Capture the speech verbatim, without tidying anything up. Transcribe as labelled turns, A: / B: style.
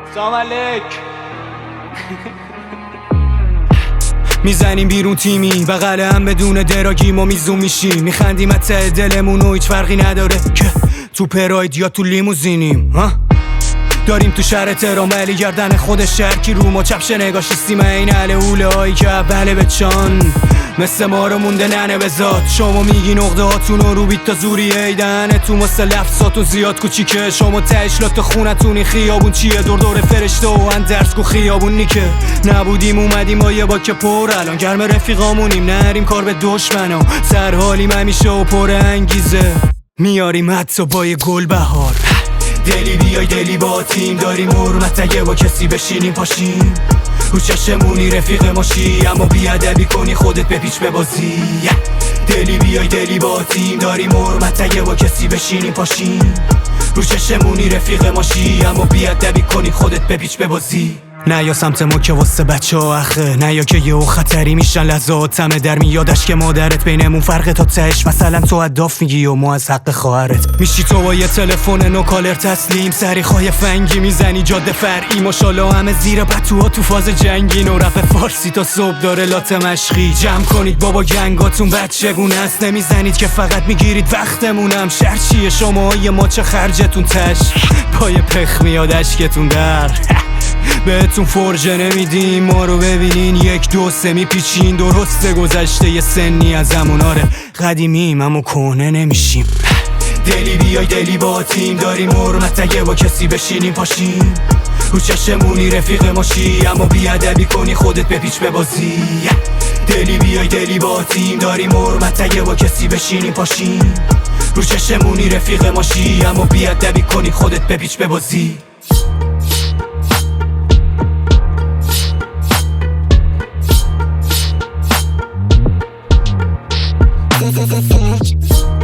A: سلام علیک.
B: میزنیم بیرون تیمی بغل هم بدون دراگی ما میزون میشیم، میخندیم از ته دلمون و هیچ فرقی نداره که تو پراید یا تو لیموزینیم. ها داریم تو شهر تهران ولی گردن خود شهر کی رو ما چپشه نگاش نیستیم این اهل اوله هایی که اوله به چان مثل ما رو مونده ننه به ذات. شما میگی نقطه هاتون رو بیت تا زوری ایدنه تو مثل لفظاتون زیاد کوچیکه. شما تهش لات خونتونی خیابون چیه دور دور فرشته و اندرس کو خیابون نیکه. نبودیم اومدیم با یه باک پر الان گرم رفیقامونیم نریم کار به دشمنا سر حالیم همیشه و پر انگیزه میاریم حتی با یه گل بهار. دلی بیای دلی با تیم داریم حرمت اگه با کسی بشینیم پاشیم رو چشمونی رفیق ماشی اما بیادبی کنی خودت بپیچ ببازی. دلی بیای دلی با تیم داریم حرمت اگه با کسی بشینیم پاشیم رو چشمونی رفیق ماشی اما بیادبی کنی خودت بپیچ ببازی. نه یا سمت ما که واسه بچه ها اخه نه یا که یه خطری میشن لحظات همه در میادش که مادرت بینمون فرق تا تهش مثلا تو اداف میگی و ما از حق خواهرت میشی تو با یه تلفن نو کالر تسلیم سری خواهی فنگی میزنی جاده فرعی ماشالله همه زیر بطوها تو فاز جنگین و رپ فارسی تا صبح داره لات مشقی. جمع کنید بابا گنگاتون بچگونه است نمیزنید که فقط میگیرید وقتمونم شهر چیه شما یه ماچ خرجتون تش پای پخ میاد اشکتون در بهتون فرجه نمیدیم ما رو ببینین یک دو سه میپیچین درسته گذشته یه سنی از همون آره قدیمیم اما کهنه نمیشیم. دلی بیای دلی با تیم داریم حرمت اگه با کسی بشینیم پاشیم رو چشمونی رفیق ماشی اما بیادبی کنی خودت بپیچ ببازی. دلی بیای دلی با تیم داریم حرمت اگه با کسی بشینیم پاشیم رو چشمونی رفیق ماشی اما بیادبی کنی خودت بپیچ ببازی.
C: Thank you.